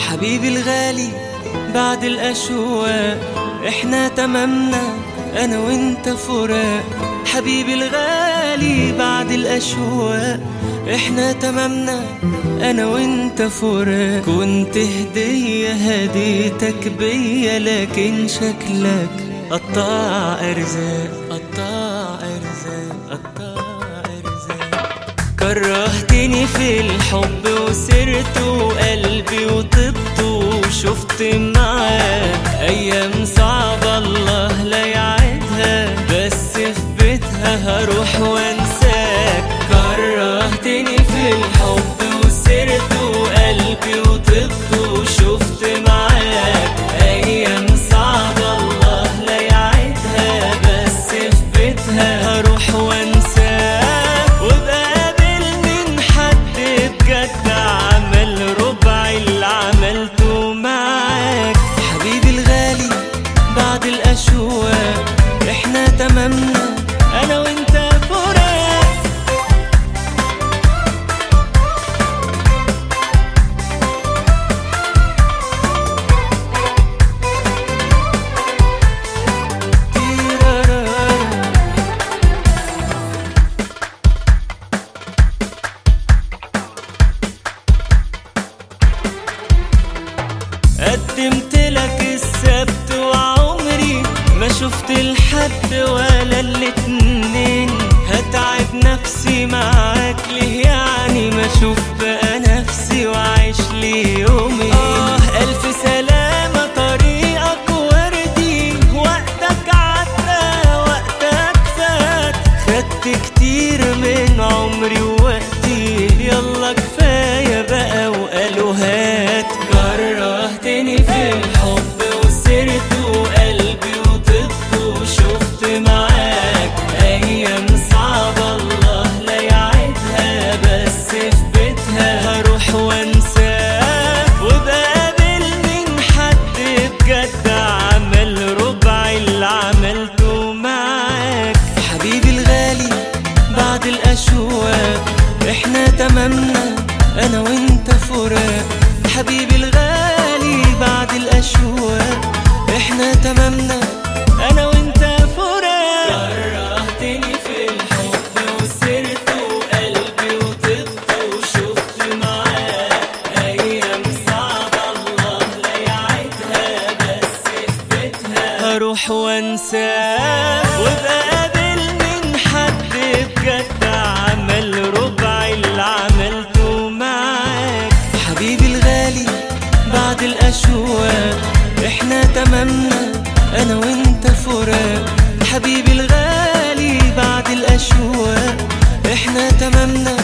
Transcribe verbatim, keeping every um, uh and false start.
حبيبي الغالي بعد الأشواق احنا تمامنا أنا وانت فراق. حبيبي الغالي بعد الأشواق احنا تمامنا أنا وانت فراق. كنت هدية هديتك بيا لكن شكلك قطاع أرزاق قطاع أرزاق قطاع أرزاق. كرهتني في الحب وسرت وقلبي وطبت وشفت معاك أيام صعبة الله لا يعيدها، بس في بيتها هروح وانساك. كرهتني في الحب وسرت وقلبي وطبت وشفت معاك أيام صعبة الله لا يعيدها، بس في بيتها هروح وانساك. وبقابل من حد بجد عمل ربع اللي عملته معاك. حبيبي الغالي بعد الأشواق احنا تمامنا أنا وانت فراق. قدمت لك السبت وعمري ما شفت الحد ولا الاتنين. هتعب نفسي معاك ليه يعني ما اشوف بقى نفسي وعيش لي يومي. آه ألف سلامة طريقك وردي، وقتك عدى وقتك فات. خدت كتير من عمري ووقتي يلا كفاية بقى وقالوا هات. كرهتني في الحب وسرت وقلبي وطبت وشفت معاك أيام صعبة الله لا يعيدها، بس في بيتها هروح وانساك. وبقابل من حد بجد عمل ربع اللي عملته معاك. حبيبي الغالي بعد الأشواق احنا تمامنا أنا وانت فراق. حبيبي الغالي بعد الأشواق احنا تمامنا أنا وانت فراق. كرهتني في الحب وسرت وقلبي وطبت وشفت معاك أيام صعبة الله لا يعيدها، بس في بيتها هروح وانساك. وبقابل من حد بجد عمل ربع اللي عملته معاك. حبيبي الغالي بعد الأشواق احنا تمامنا أنا وانت فراق. حبيبي الغالي بعد الأشواق احنا تمامنا